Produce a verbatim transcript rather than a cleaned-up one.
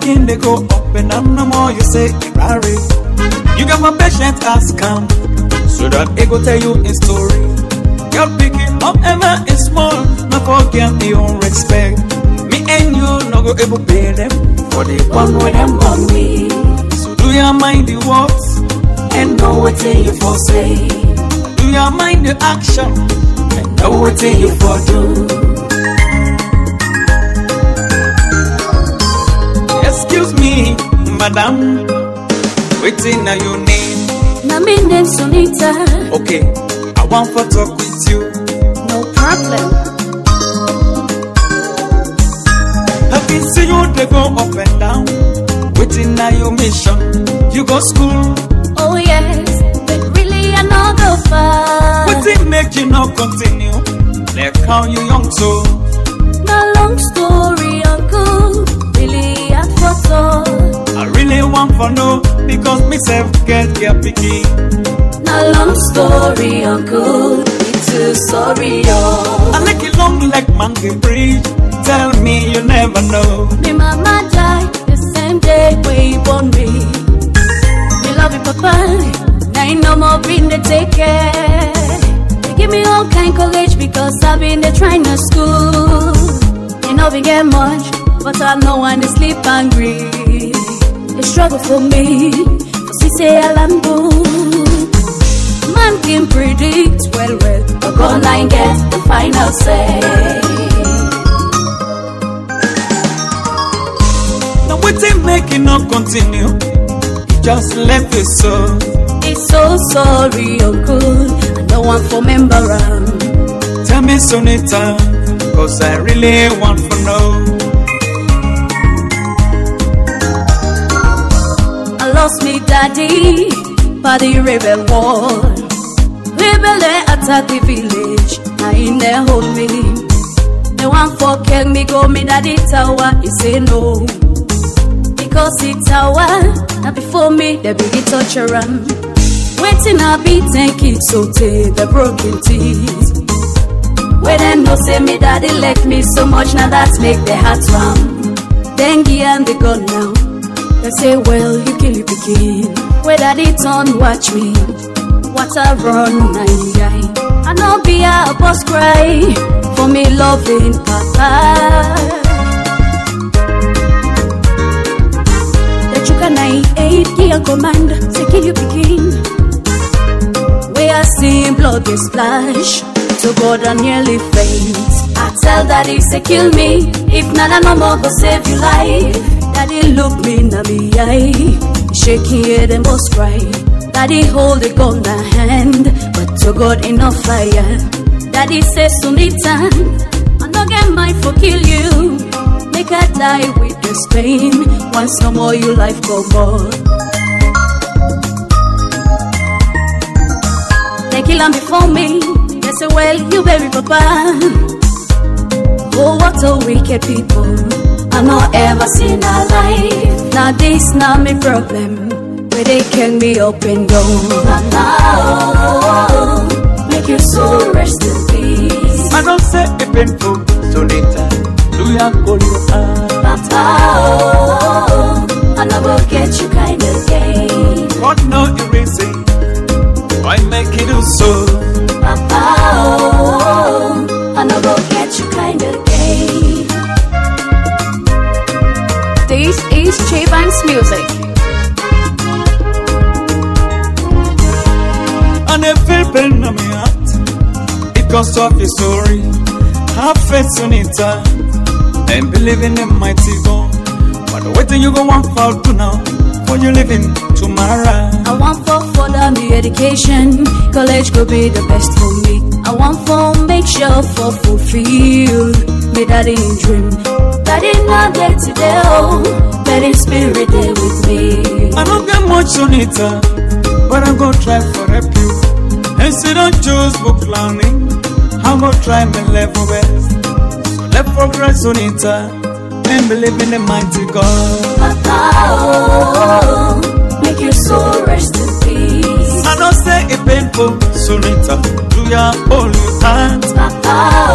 making they go up and down. No more you say Rari. You got my patience as calm, so that it go tell you a story. You're picking up ever is small, not forget your respect. Me and you no go able pay them for the one with them on me. So do you mind the words and know what you for say? Do you mind the action and know what you for do? Excuse me, madam, waiting now your name. Na me name Sonita. Okay, I want to talk with you. No problem. I've been seeing you they go up and down. Waiting now your mission. You go school. Oh yes, but really I not go far. What it make you not continue? Like how you young so. No long story, uncle. Really I thought I really want for no because myself get your picky. No long story, uncle. Me too sorry, yo. I like it long like monkey bridge. Tell me you never know. Me mama died the same day when you born me. Me love you, papa. Now you no more been to take care. They give me all kind courage because I've been there trying to school. You know we get much, but I know when they sleep hungry. They struggle for me, for she say I'll man can predict well, well, but God line gets the final say. Now what they make it not continue? You just left it so. It's so sorry, uncle. I don't want for member around. Tell me Sonita, cause I really want to know. I lost me daddy by the rebel war. Rebel attack the village, I in there hold me. They want for kill me, go me daddy tower, he say no. Because it's tower, now before me, they begin torture him. Waiting I be thank it so take the broken teeth. Where they no say me daddy left me so much, now that make the heart ram. Dengue and the gun now. They say, well, you kill your begin. Where daddy turn, watch me. What I run, I, I, I know be a boss cry for me loving papa. The chuka nine eight, key a command, say kill you begin. Where I see blood get splash, to God I nearly faint. I tell daddy, say kill me, if none no more go save your life. Daddy look me in the eye, shaking head and boss cry. Daddy hold the gun in the hand, but to God enough fire. Daddy says Sonita, I don't get mine for kill you. Make her die with this pain, once no more your life go more. They kill him before me, they say well you baby papa. Oh what a wicked people, I not ever seen a life. Now this not me problem, where they can me up and down. But now, make your soul rest in peace. I don't say it painful, Sonita, do ya call you out? But how, I never get you kind of game. What no erasing, why make it do so? But how, I never get you kind of game. This is J Banks Music. And I feel pain on my heart because of your story. Have faith, Sonita, and believe in the mighty God. But the way that you go one fall to now, for you living tomorrow. I want for further me education, college could be the best for me. I want for make sure for fulfill me daddy dream. Daddy not there today, oh, but in spirit there with me. I don't get much Sonita, but I'm gonna try for help you. And say don't choose book learning, I'm gonna try my level best. So let's progress Sonita, and believe in the mighty God. Papa, oh, make your soul rest in peace. I don't say it painful, Sonita, do ya hold your hands. Papa,